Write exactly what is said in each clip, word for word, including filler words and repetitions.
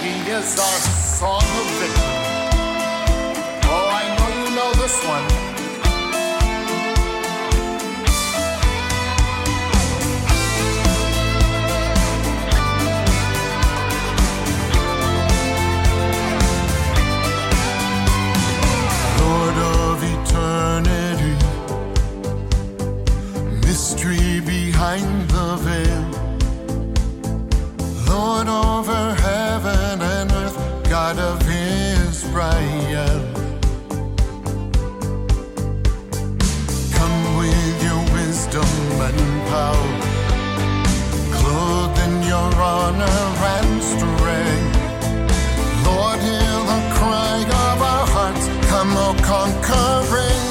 He is our song of victory. Oh, I know you know this one. Lord of eternity, mystery behind the veil, Lord over heaven and earth, God of Israel. Come with your wisdom and power, clothed in your honor and strength. Lord, hear the cry of our hearts. Come, O conquering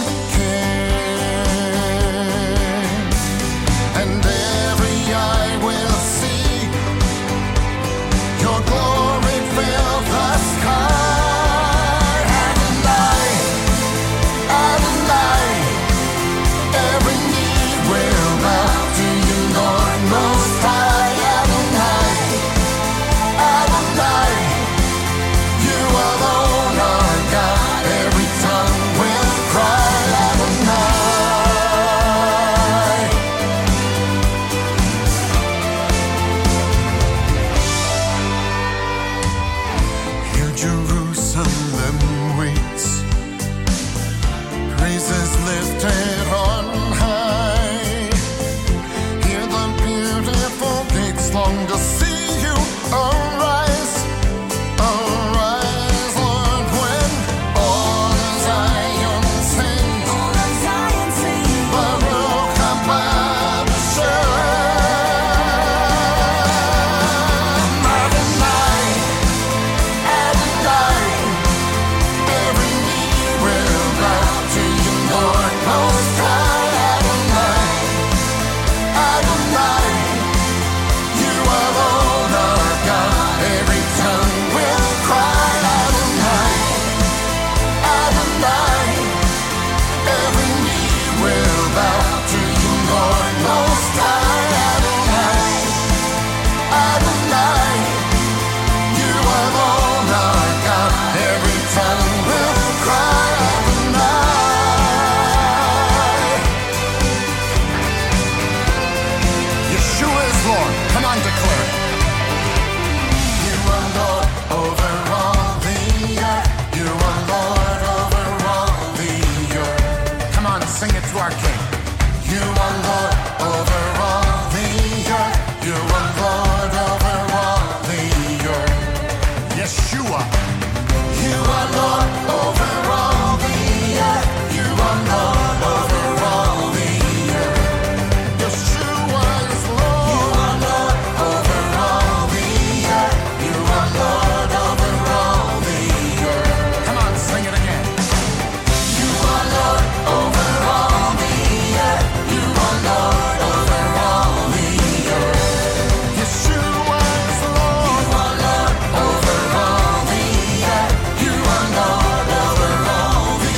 King, and every eye will see your glory fill the sky. Adonai, Adonai, every knee will bow to you, Lord Most High. Adonai, Adonai, you alone are God. Every tongue will cry, Adonai. Here Jerusalem waits, praises lifted on high. Hear the beautiful gates long to see you arise. Arise, Lord, when all of Zion sings. Baruch haba b'Shem. Adonai, Adonai, every knee will bow to you, Lord Most High. Adonai, Adonai, you alone are God. Every tongue will cry, Adonai, Adonai, every knee will bow to you, Lord Most High. Adonai, Adonai, you alone are God. Every tongue will cry, Adonai. Yeshua is Lord. Come on, declare it. You are Lord over all the earth. You are Lord over all the earth. Come on, sing it to our King. You are Lord over all the earth. You are Lord over all the earth. Yeshua. You are Lord over all the earth. You are Lord over all the earth. Yeshua is Lord. You are Lord over all the earth. You are Lord over all the earth. Come on, sing it again. You are Lord over all the earth. You are Lord over all the earth. Yeshua is Lord. You are Lord over all the earth. You are Lord over all the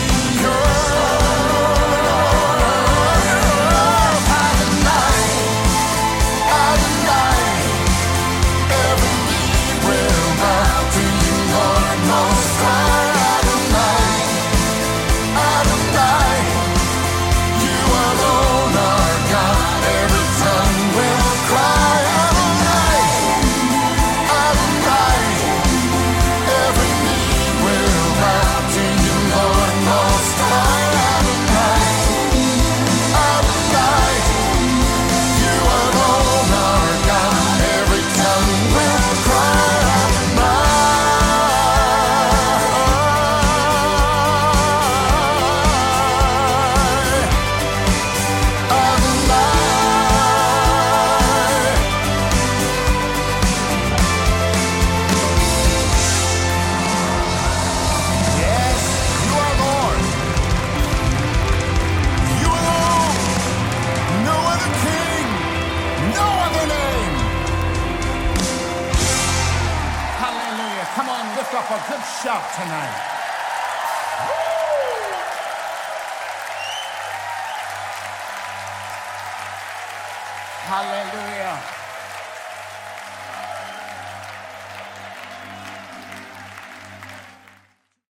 earth. Adonai, Adonai, every knee will bow to you, Lord Most High. Adonai, Adonai, you alone are God. Every tongue will cry, Adonai, Adonai, every knee will bow to you, Lord Most High. Adonai, Adonai, you alone are God. Every tongue will cry, yes, you are Lord. You alone. No other king. No other name. Hallelujah. Come on, lift up a good shout tonight. Hallelujah.